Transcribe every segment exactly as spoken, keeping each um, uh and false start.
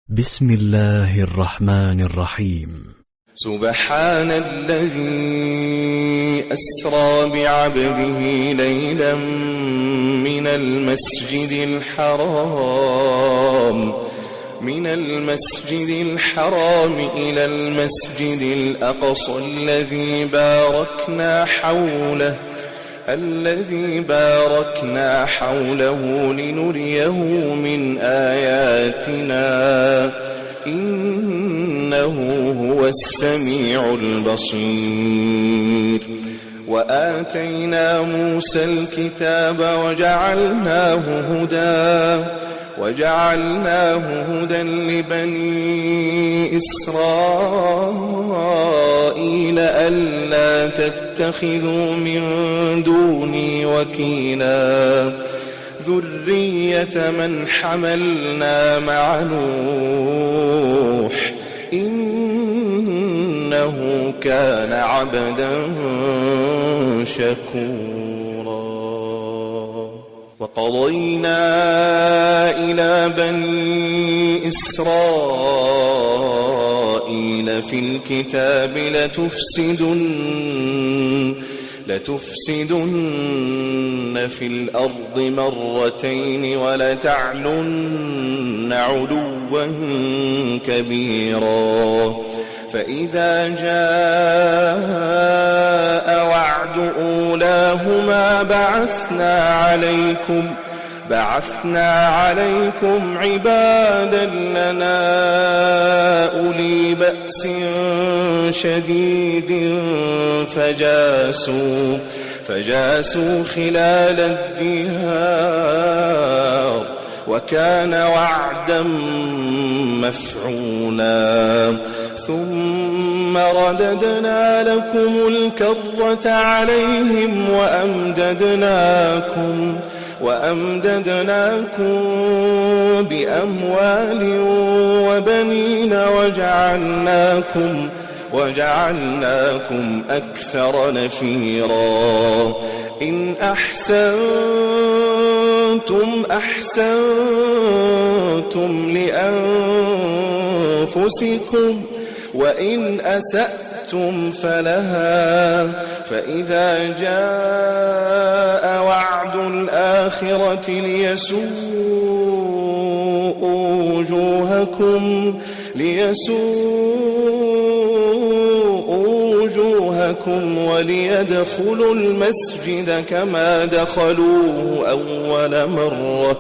بسم الله الرحمن الرحيم. سبحان الذي أسرى بعبده ليلا من المسجد الحرام من المسجد الحرام إلى المسجد الأقصى الذي باركنا حوله الذي باركنا حوله لنريه من آياتنا إنه هو السميع البصير. وآتينا موسى الكتاب وجعلناه هدى وجعلناه هدى لبني إسرائيل ألا تتخذوا من دوني وكيلا ذرية من حملنا مع نوح إنه كان عبدا شكورا. وقضينا إلى بني إسرائيل في الكتاب لتفسدن لتفسدن في الأرض مرتين ولتعلن علوا كبيرا. فإذا جاء وعد أولاهما بعثنا عليكم بعثنا عليكم عبادا لنا أولي بأس شديد فجاسوا فجاسوا خلال الديار وكان وعدا مفعولا. ثم رددنا لكم الكرة عليهم وأمددناكم وأمددناكم بأموال وبنين وجعلناكم وجعلناكم أكثر نفيرا. إن أحسنتم أحسنتم لأنفسكم وإن أسأتم فلها. فإذا جاء وعد الآخرة ليسوءوا وجوهكم ليسوءوا وجوهكم وليدخلوا المسجد كما دخلوه أول مرة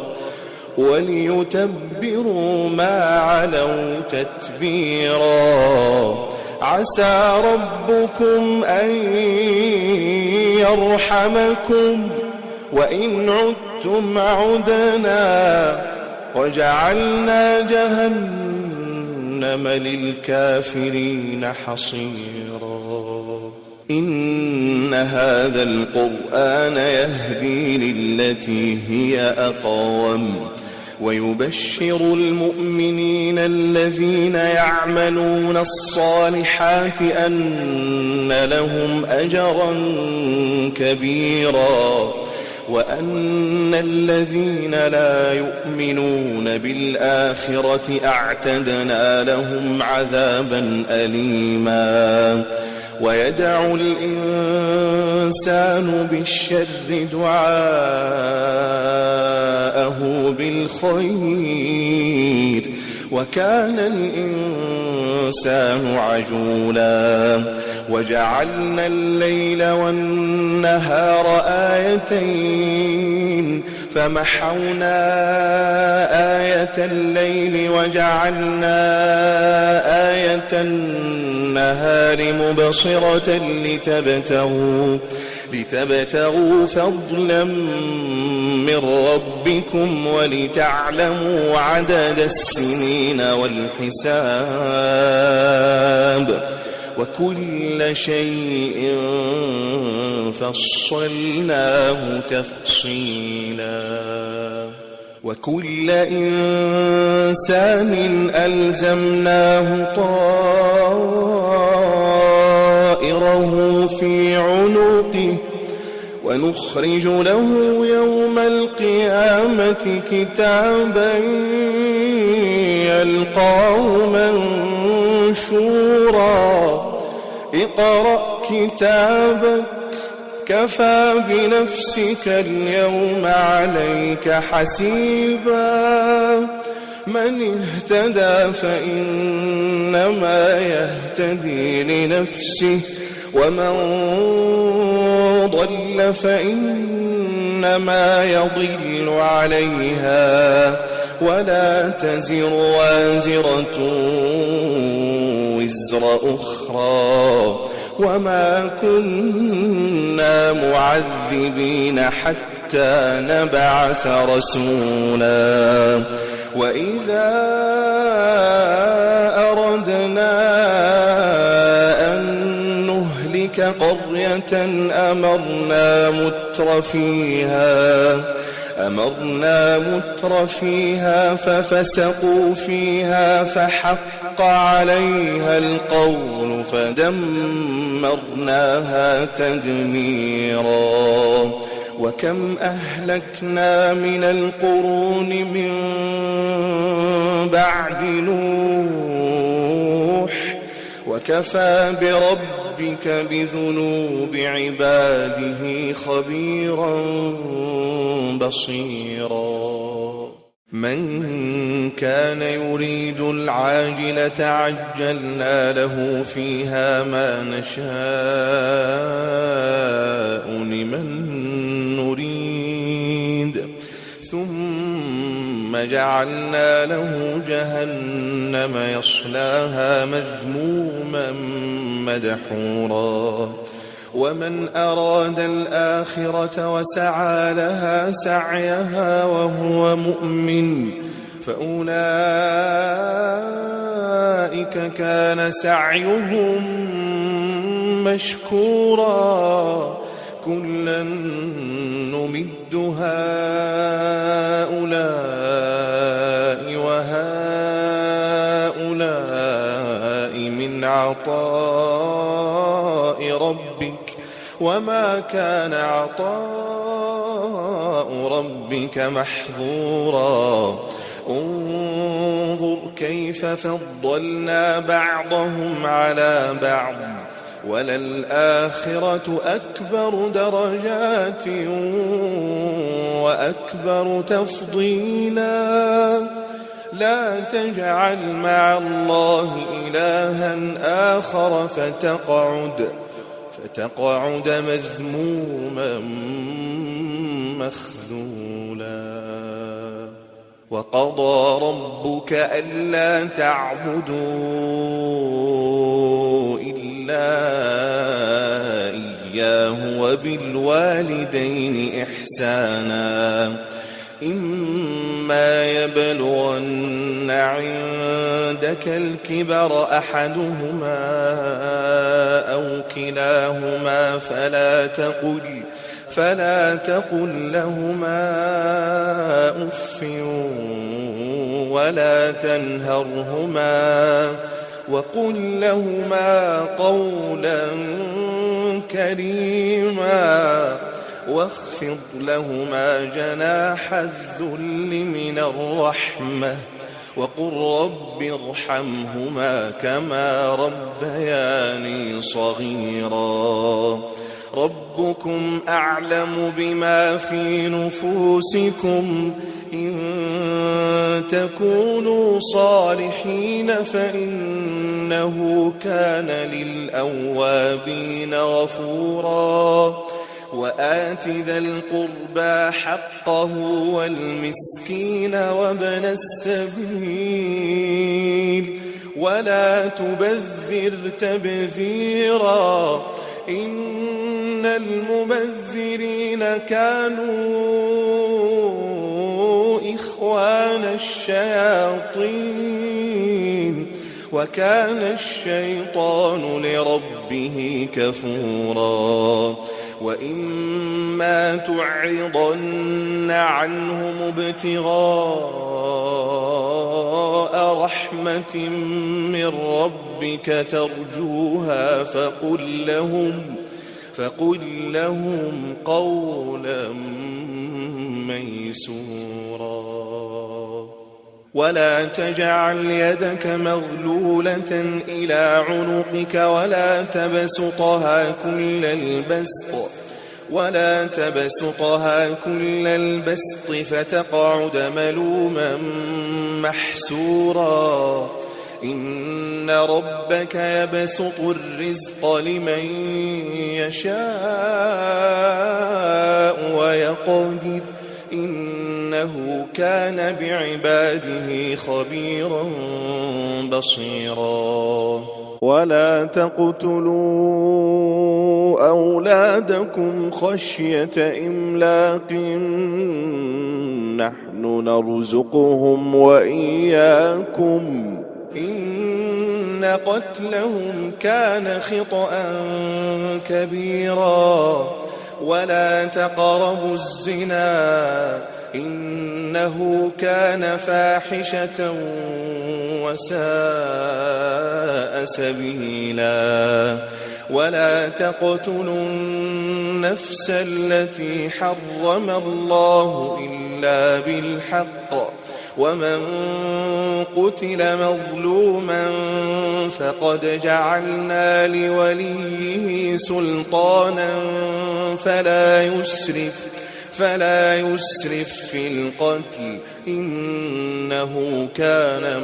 وليتبروا ما علوا تتبيرا. عسى ربكم أن يرحمكم وإن عدتم عدنا وجعلنا جهنم للكافرين حصيرا. إن هذا القرآن يهدي للتي هي أقوم ويبشر المؤمنين الذين يعملون الصالحات أن لهم أجرا كبيرا وأن الذين لا يؤمنون بالآخرة أعتدنا لهم عذابا أليما. ويدعو الإنسان بالشر دعاءه بالخير وكان الإنسان عجولا. وجعلنا الليل والنهار آيتين فمحونا آية الليل وجعلنا آية النهار مبصرة لتبتغوا لتبتغوا فضلا من ربكم ولتعلموا عدد السنين والحساب وكل شيء فصلناه تفصيلا. وكل إنسان ألزمناه طائره في عنقه ونخرج له يوم القيامة كتابا يلقاه منشورا اقرأ كتابك كفى بنفسك اليوم عليك حسيبا من اهتدى فإنما يهتدي لنفسه ومن ضل فإنما يضل عليها ولا تزر وازرة وزر أخرى وما كنا معذبين حتى نبعث رسولا وإذا أردنا أن نهلك قرية أمرنا متر فيها أمرنا متر فيها ففسقوا فيها فحق عليها القول فدمرناها تدميرا وكم أهلكنا من القرون من بعد نوح وكفى بربك بذنوب عباده خبيرا بصيرا من كان يريد العاجلة عجلنا له فيها ما نشاء لمن نريد ثم جعلنا له جهنم يصلاها مذموما مدحورا ومن أراد الآخرة وسعى لها سعيها وهو مؤمن فأولئك كان سعيهم مشكورا كلا نمد هؤلاء وهؤلاء من عطاء ربك وما كان عطاء ربك محظورا انظر كيف فضلنا بعضهم على بعض وللآخرة أكبر درجات وأكبر تفضيلا لا تجعل مع الله إلها آخر فتقعد فتقعد مذموما مخذولا وقضى ربك ألا تعبدوا إلا إياه وبالوالدين إحسانا إما يبلغن عندك الكبر أحدهما أو كلاهما فلا تقل فلا تقل لهما أف ولا تنهرهما وقل لهما قولا كريما واخفض لهما جناح الذل من الرحمة وقل رب ارحمهما كما ربياني صغيرا ربكم أعلم بما في نفوسكم إن تكونوا صالحين فإنه كان للأوابين غفورا وآت ذا القربى حقه والمسكين وابن السبيل ولا تبذر تبذيرا إن المبذرين كانوا إخوان الشياطين وكان الشيطان لربه كفورا وإما تعرضن عنهم ابتغاء رحمة من ربك ترجوها فقل لهم فقل لهم قولا ميسورا ولا تجعل يدك مغلولة إلى عنقك ولا تبسطها كل البسط ولا تبسطها كل البسط فتقعد ملوما محسورا إن ربك يبسط الرزق لمن يشاء ويقدر إنه كان بعباده خبيرا بصيرا ولا تقتلوا أولادكم خشية إملاق نحن نرزقهم وإياكم إن قتلهم كان خطأ كبيرا ولا تقربوا الزنا إنه كان فاحشة وساء سبيلا ولا تقتلوا النفس التي حرم الله إلا بالحق ومن قتل مظلوما فقد جعلنا لوليه سلطانا فلا يسرف فلا يسرف في القتل إنه كان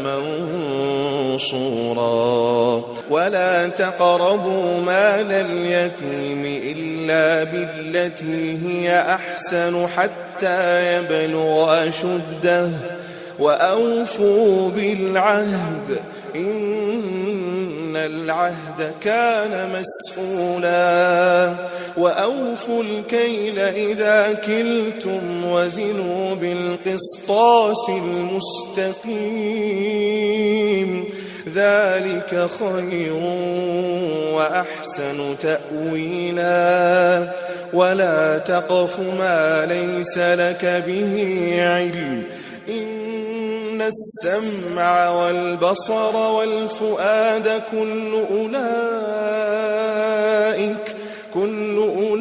منصورا ولا تقربوا مال اليتيم إلا بالتي هي أحسن حتى يبلغ أشده وأوفوا بالعهد إن العهد كان مسؤولا وأوفوا الكيل إذا كلتم وزنوا بالقسطاس المستقيم ذلك خير وأحسن تأويلا ولا تقف ما ليس لك به علم إن السمع والبصر والفؤاد كل أولئك كل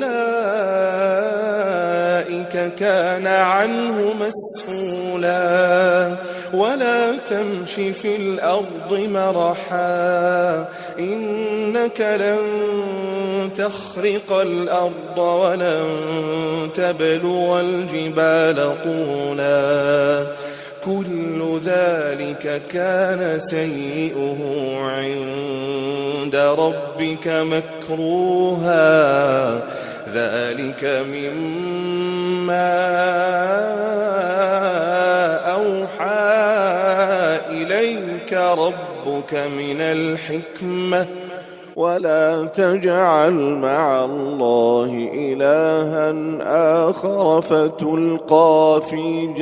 أولئك كان عنه مسؤولا ولا تمش في الأرض مرحا إنك لن تخرق الأرض ولن تبلغ الجبال طولا كل ذلك كان سيئه عند ربك مكروها ذلك مما أوحى إليك ربك من الحكمة ولا تجعل مع الله إلها آخر فتلقى في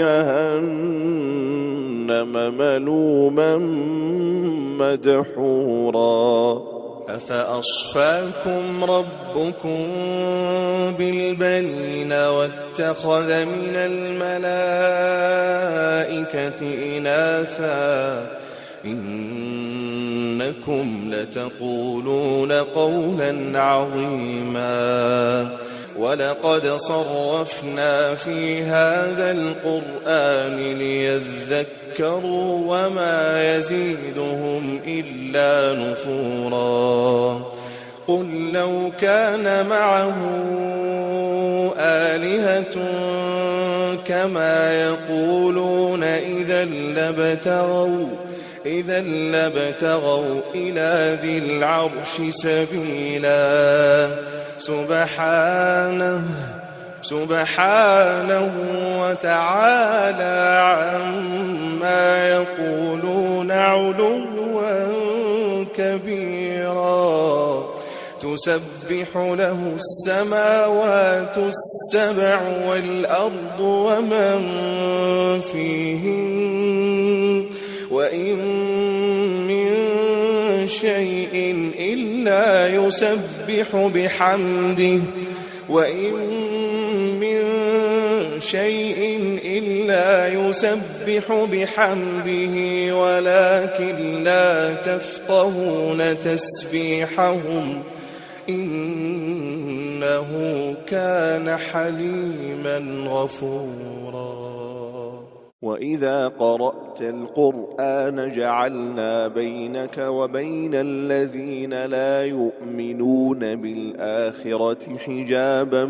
جهنم ملوما مدحورا أفأصفاكم ربكم بالبنين واتخذ من الملائكة إناثا إنكم لتقولون قولا عظيما ولقد صرفنا في هذا القرآن ليذكروا وما يزيدهم إلا نفورا قل لو كان معه آلهة كما يقولون إذا لابتغوا إذا لابتغوا إلى ذي العرش سبيلا سبحانه سبحانه وتعالى عما يقولون علوا كبيرا تسبح له السماوات السبع والأرض ومن فيهن وإن من شيء إلا يسبح بحمده وإن من شيء إلا يسبح بحمده ولكن لا تفقهون تسبيحهم إنه كان حليما غفورا. وإذا قرأت القرآن جعلنا بينك وبين الذين لا يؤمنون بالآخرة حجابا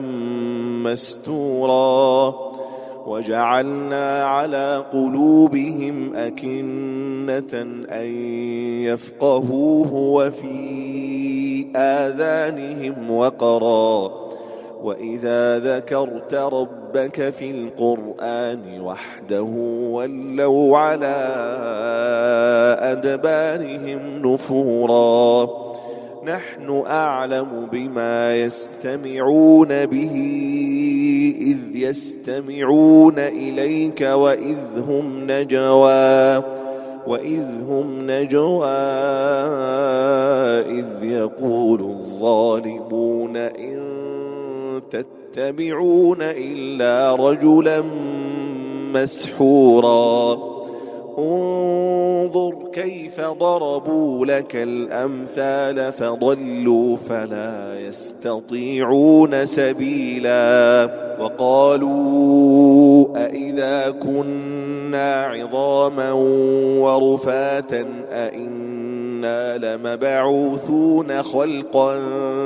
مستورا وجعلنا على قلوبهم أكنة أن يفقهوه وفي آذانهم وقرا وإذا ذكرت ربك في القرآن وحده ولوا على أدبارهم نفورا. نحن أعلم بما يستمعون به إذ يستمعون إليك وإذ هم نجوى وإذ هم نجوى إذ يقول الظالمون إن تتبعون إلا رجلا مسحورا. انظر كيف ضربوا لك الأمثال فضلوا فلا يستطيعون سبيلا. وقالوا أئذا كنا عظاما ورفاتا أئنا لمبعوثون خلقا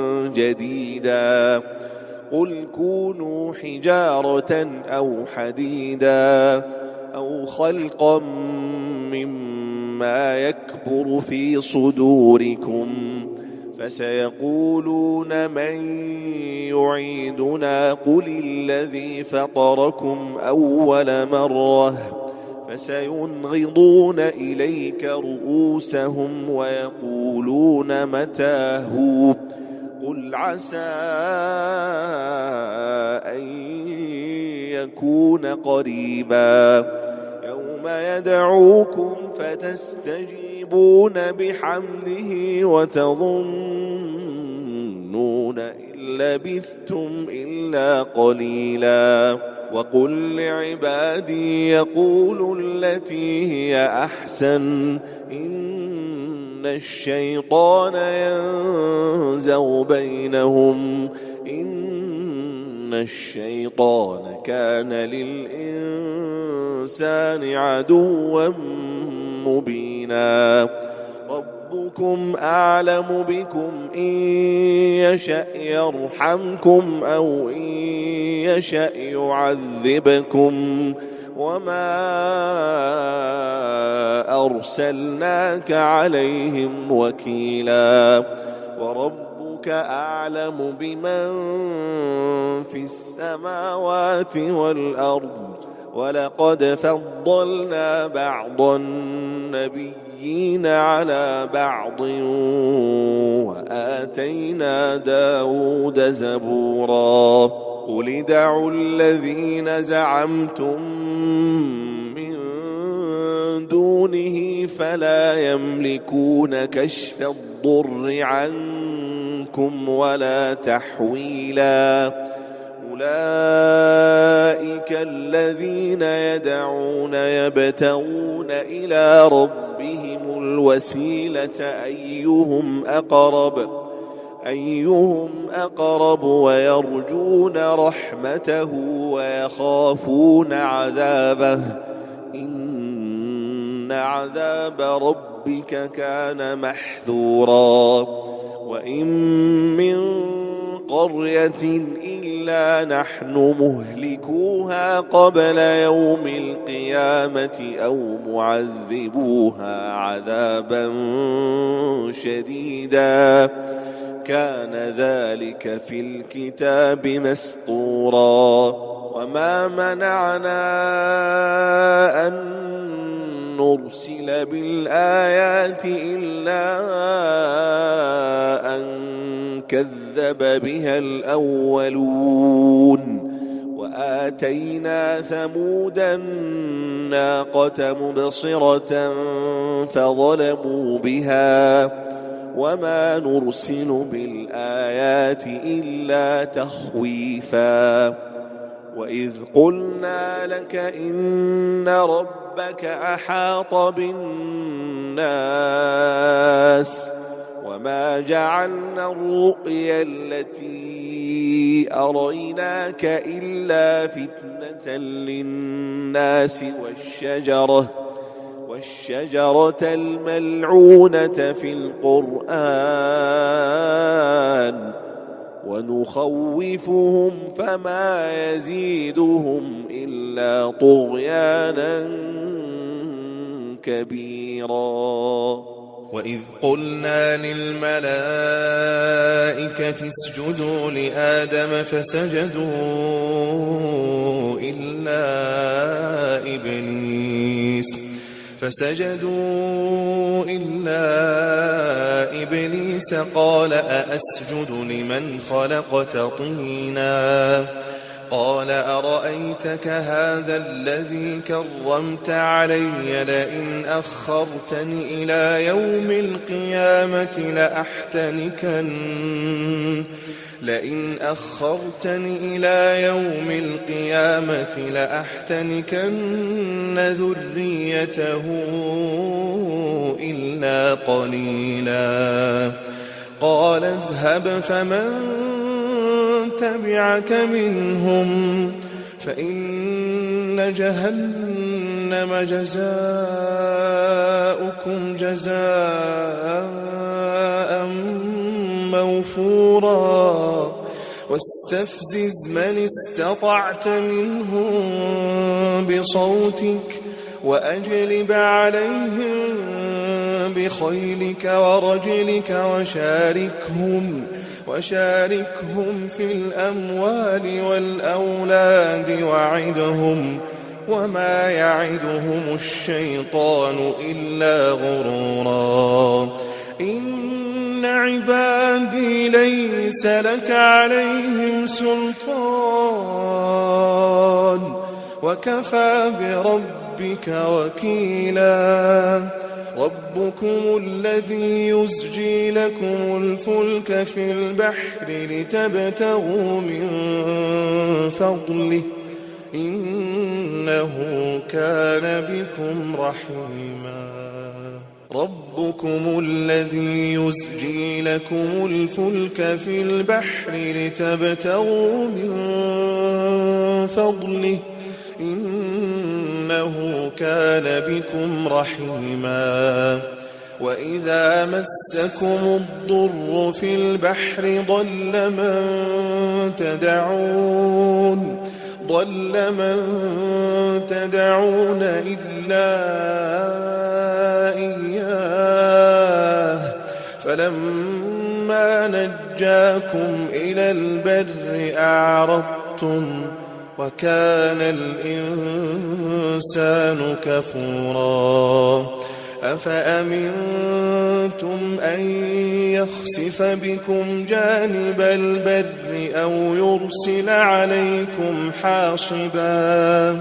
جديدا قل كونوا حجارة أو حديدا أو خلقا مما يكبر في صدوركم فسيقولون من يعيدنا قل الذي فطركم أول مرة فسينغضون إليك رؤوسهم ويقولون متى هو قل عسى أن يكون قريبا يوم يدعوكم فتستجيبون بحمده وتظنون إن لبثتم إلا قليلا. وقل لعبادي يقولوا التي هي أحسن إن الشيطان ينزغ بينهم إن الشيطان كان للإنسان عدوا مبينا. ربكم أعلم بكم إن يشأ يرحمكم أو إن يشأ يعذبكم وما أرسلناك عليهم وكيلا. وربك أعلم بمن في السماوات والأرض ولقد فضلنا بعض النبيين على بعض وآتينا داود زبورا. قل ادعوا الذين زعمتم من دونه فلا يملكون كشف الضر عنكم ولا تحويلا. أولئك الذين يدعون يبتغون إلى ربهم الوسيلة أيهم أقرب أيهم أقرب ويرجون رحمته ويخافون عذابه إن عذاب ربك كان محذورا. وإن من قرية إلا نحن مهلكوها قبل يوم القيامة أو معذبوها عذابا شديدا كان ذلك في الكتاب مسطورا. وما منعنا أن نرسل بالآيات إلا أن كذب بها الأولون وآتينا ثمود الناقة مبصرة فظلموا بها وما نرسل بالآيات إلا تخويفا. وإذ قلنا لك إن ربك أحاط بالناس وما وما جعلنا الرؤيا التي أريناك إلا فتنة للناس والشجرة والشجرة الملعونة في القرآن ونخوفهم فما يزيدهم إلا طغيانا كبيرا. وإذ قلنا للملائكة اسجدوا لآدم فسجدوا إلا إبليس فسجدوا إلا إبليس قال أأسجد لمن خلقت طينا قال أرأيتك هذا الذي كرمت علي لئن أخرتني إلى يوم القيامة لأحتنكن لئن أخرتني إلى يوم القيامة لأحتنكن ذريته إلا قليلا قال اذهب فمن تبعك منهم فإن جهنم جزاؤكم جزاء موفورا واستفزز من استطعت منهم بصوتك وأجلب عليهم بخيلك ورجلك وشاركهم وشاركهم في الأموال والأولاد وعدهم وما يعدهم الشيطان إلا غرورا إن عبادي ليس لك عليهم سلطان وكفى بربك وكيلا ربكم الذي يزجي لكم الفلك في البحر لتبتغوا من فضله إنه كان بكم رحيما ربكم الذي يزجي لكم الفلك في البحر لتبتغوا من فضله إنه كان بكم رحيما وإذا مسكم الضر في البحر ضل من تدعون ضل من تدعون إلا إياه فلما نجاكم إلى البر أعرضتم وكان الإنسان كفورا أفأمنتم أن يخسف بكم جانب البر أو يرسل عليكم حاصبا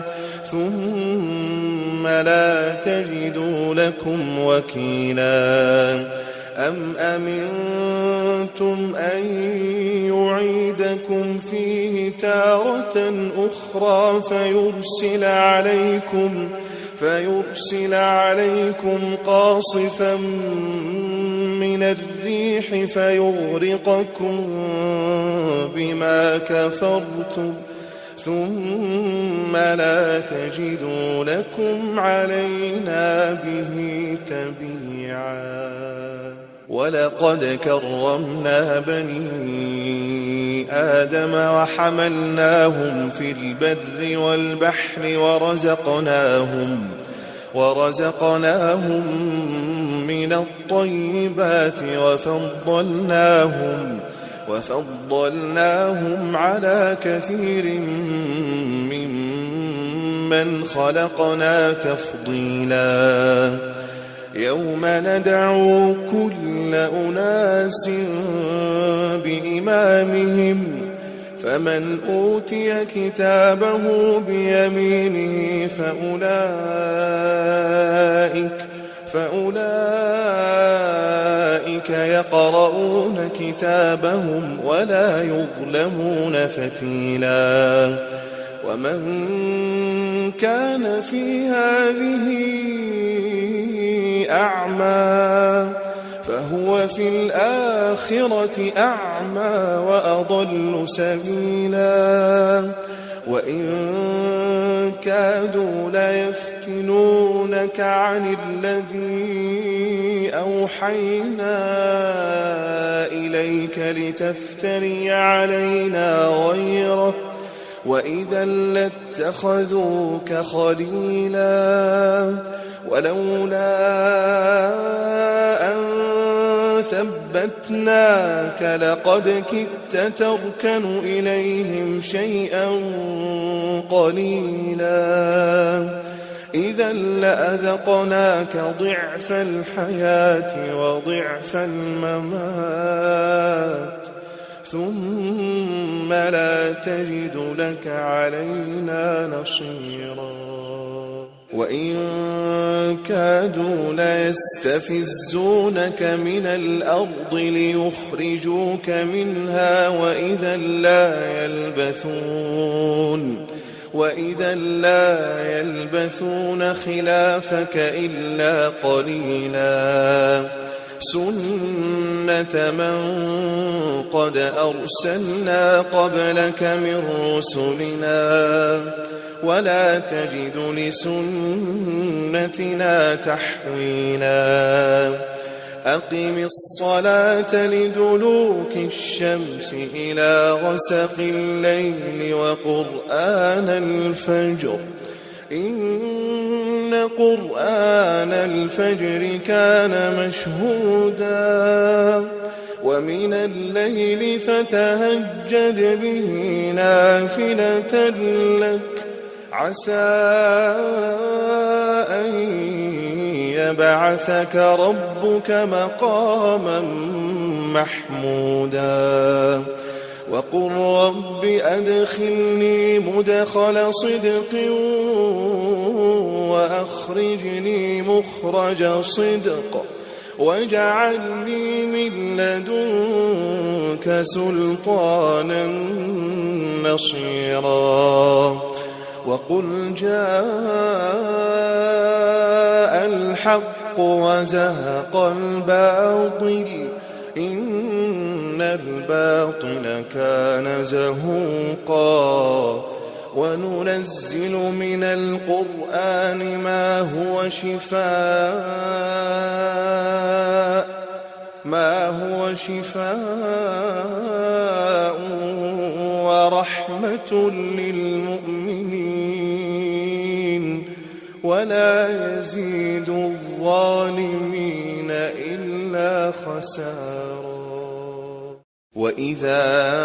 ثم لا تجدوا لكم وكيلا أم أمنتم أن يعيدكم فيه تارة أخرى فيرسل عليكم فيرسل عليكم قاصفا من الريح فيغرقكم بما كفرتم ثم لا تجدوا لكم علينا به تبيعا ولقد كرمنا بني آدم وحملناهم في البر والبحر ورزقناهم ورزقناهم من الطيبات وفضلناهم وفضلناهم على كثير ممن خلقنا تفضيلا يوم ندعو كل أناس بإمامهم فمن أوتي كتابه بيمينه فأولئك فأولئك يقرؤون كتابهم ولا يظلمون فتيلا ومن كان في هذه أعمى فهو في الآخرة أعمى وأضل سبيلا وإن كادوا ليفتنونك عن الذي أوحينا إليك لتفتري علينا غيره وإذا لاتخذوك خليلا ولولا أن ثبتناك لقد كدت تركن إليهم شيئا قليلا إذا لأذقناك ضعف الحياة وضعف الممات ثم لا تجد لك علينا نصيرا وإن كادوا ليستفزونك من الأرض ليخرجوك منها وإذا لا يلبثون وإذا لا يلبثون خلافك إلا قليلا سنة من قد أرسلنا قبلك من رسلنا ولا تجد لسنتنا تحويلا أقم الصلاة لدلوك الشمس إلى غسق الليل وقرآن الفجر إن قرآن الفجر كان مشهودا ومن الليل فتهجد به نافلة لك عسى أن يبعثك ربك مقاما محمودا وقل رب أدخلني مدخل صدق وأخرجني مخرج صدق واجعل لي من لدنك سلطانا نصيرا وقل جاء الحق وزهق الباطل إن الباطل كان زهوقا وننزل من القرآن ما هو شفاء ما هو شفاء ورحمة للمؤمنين ولا يزيد الظالمين إلا خسارا وإذا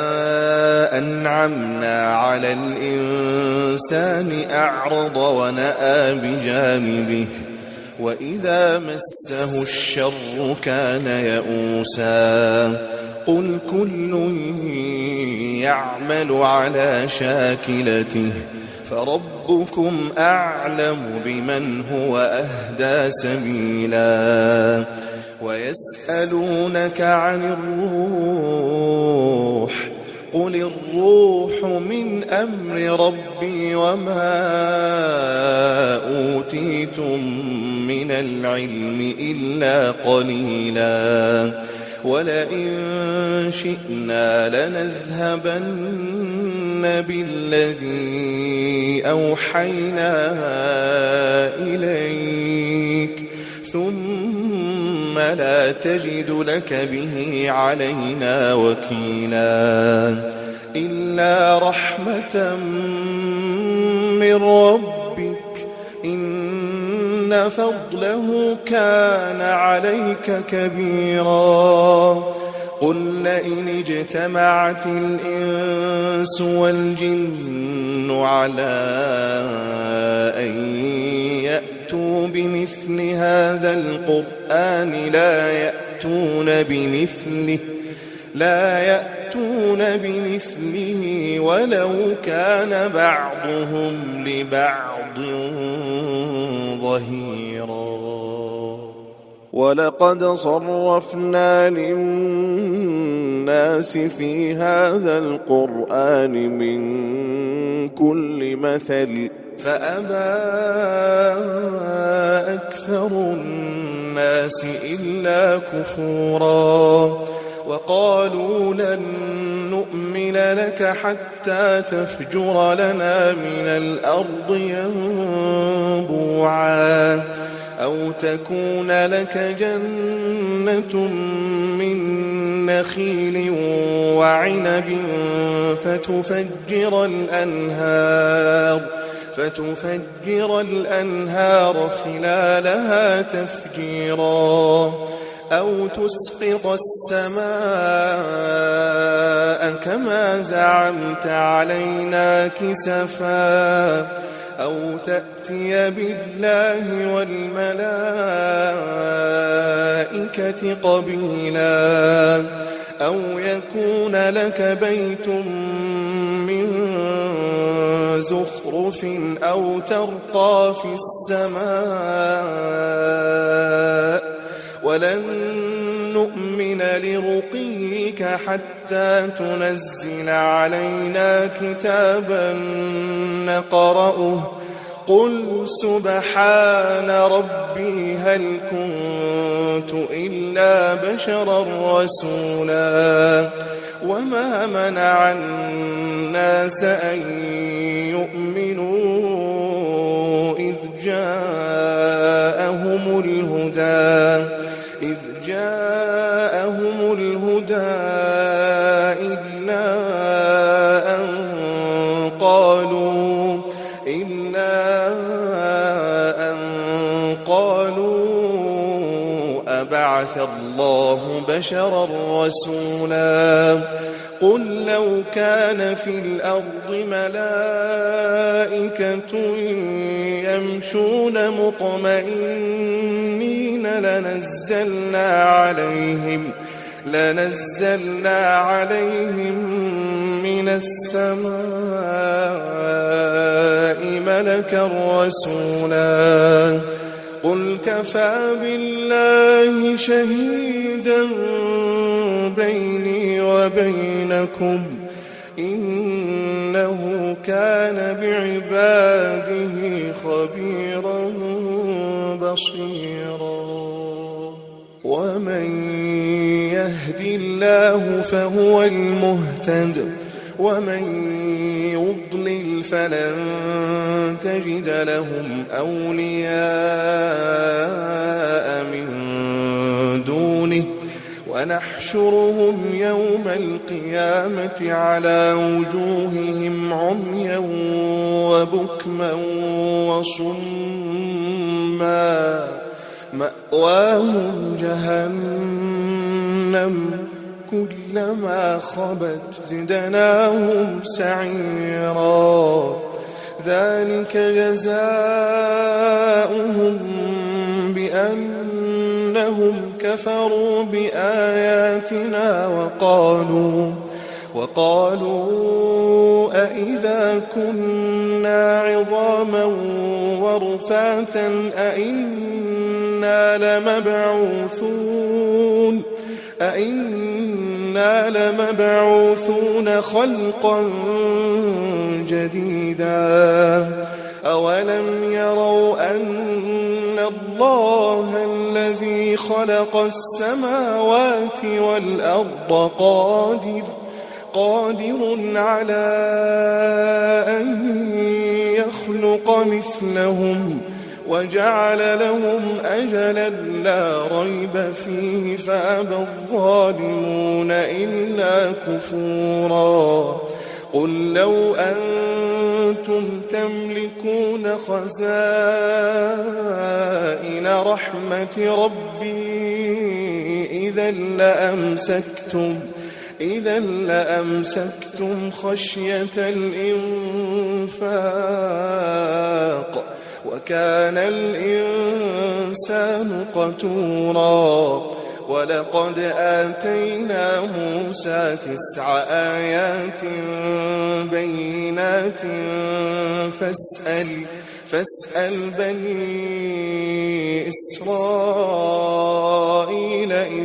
أنعمنا على الإنسان أعرض ونأى بجانبه وإذا مسه الشر كان يئوسا قل كل يعمل على شاكلته فربكم أعلم بمن هو أهدى سبيلا ويسألونك عن الروح قل الروح من أمر ربي وما أوتيتم من العلم إلا قليلا ولئن شئنا لنذهبن بالذي أوحينا إليك ثم لا تجد لك به علينا وكيلا إلا رحمة من ربك إن فضله كان عليك كبيرا قل لئن اجتمعت الإنس والجن على أن يأتوا بمثل هذا القرآن لا يأتون بمثله لا يأتون بمثله ولو كان بعضهم لبعض ظهيرا ولقد صرفنا للناس في هذا القرآن من كل مثل فأبى أكثر الناس الناس إلا كفورا وقالوا لن نؤمن لك حتى تفجر لنا من الأرض ينبوعا أو تكون لك جنة من نخيل وعنب فتفجر الأنهار فتفجر الأنهار خلالها تفجيرا أو تسقط السماء كما زعمت علينا كسفا أو تأتي بالله والملائكة قبيلا أو يكون لك بيت من زخرف أو ترقى في السماء ولن نؤمن لرقيك حتى تنزل علينا كتابا نقرأه قل سبحان ربي هل كنت إلا بشرا رسولا وما منع الناس أن يؤمنوا إذ جاءهم الهدى إذ جاءهم الهدى إلا أن قالوا إلا أن قالوا أبعث الله بشرا رسولا قل لو كان في الأرض ملائكة يمشون مطمئنين لنزلنا عليهم لنزلنا عليهم من السماء ملكا رسولا قل كفى بالله شهيدا بيني وبينكم إنه كان بعباده خبيرا بصيرا ومن يهد الله فهو المهتد ومن يضلل فلن تجد لهم أولياء من دونه ونحشرهم يوم القيامة على وجوههم عميا وبكما وصما مأواهم جهنم كلما خبت زدناهم سعيرا ذلك جزاؤهم بأنهم كفروا بآياتنا وقالوا وقالوا أئذا كنا عظاما ورفاتا أئنا لمبعوثون أئنا لمبعوثون خلقا جديدا أولم يروا أن الله الذي خلق السماوات والأرض قادر قادر على أن يخلق مثلهم وجعل لهم أجلا لا ريب فيه فأبى الظالمون إلا كفورا قل لو أنتم تملكون خزائن رحمة ربي إذا لأمسكتم إذا لأمسكتم خشية الإنفاق وكان الإنسان قتورا ولقد آتينا موسى تسع آيات بينات فاسأل فاسأل بني إسرائيل إذ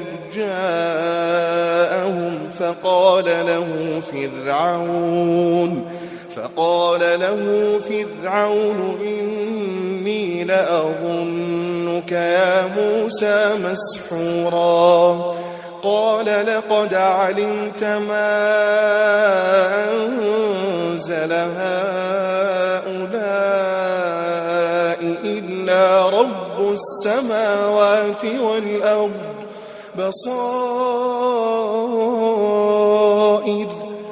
جاءهم فقال له فرعون فقال له فرعون إني لأظنك أظنك يا موسى مسحورا قال لقد علمت ما أنزل هؤلاء إلا رب السماوات والأرض بصائر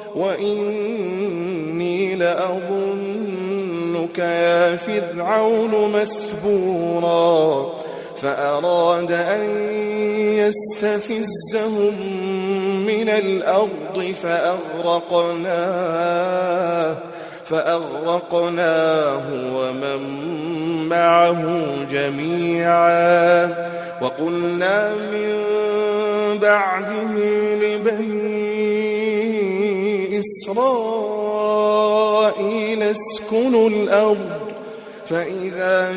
وإني لأظنك يا فرعون مثبورا فأراد أن يستفزهم من الأرض فأغرقناه فأغرقناه ومن معه جميعا وقلنا من بعده لبني إسرائيل اسكنوا الأرض فإذا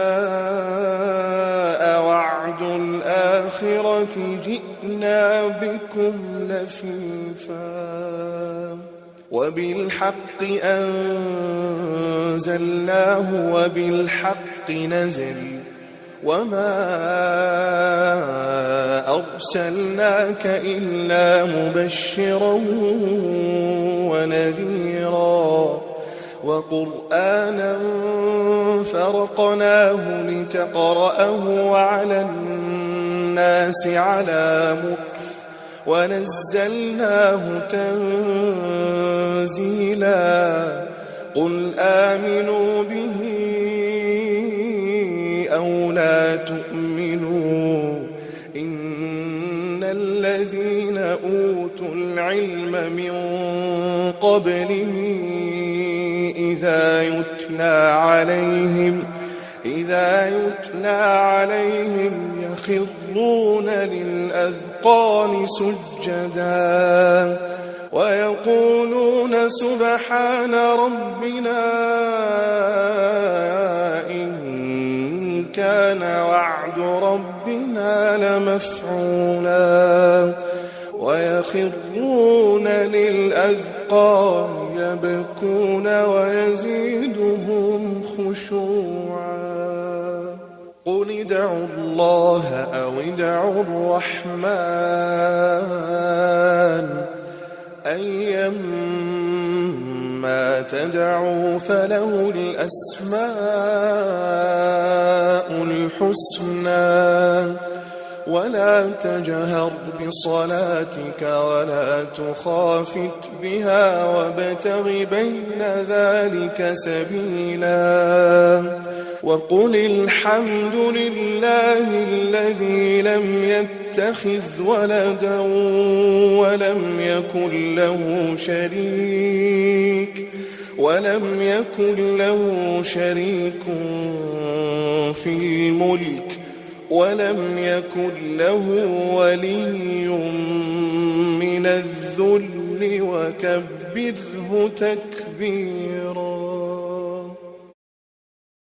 جاء وعد الآخرة جئنا بكم لفيفا وبالحق أنزلناه وبالحق نزل وما أرسلناك إلا مبشرا ونذيرا وقرآنا فرقناه لتقرأه على الناس على مكث ونزلناه تنزيلا قل آمنوا به أو لا تؤمنوا إن الذين أوتوا العلم من قبله إذا يتلى عليهم إذا يتلى عليهم يخرون للأذقان سجدا ويقولون سبحان ربنا إن كان وعد ربنا لمفعولا ويخرون للأذقان يبكون ويزيدهم خشوعا قل ادعوا الله أو ادعوا الرحمن أيما تدعوا فله الأسماء الحسنى ولا تجهر بصلاتك ولا تخافت بها وابتغ بين ذلك سبيلا وقل الحمد لله الذي لم يتخذ ولدا ولم يكن له شريك ولم يكن له شريك في الملك ولم يكن له ولي من الذل وكبره تكبيرا.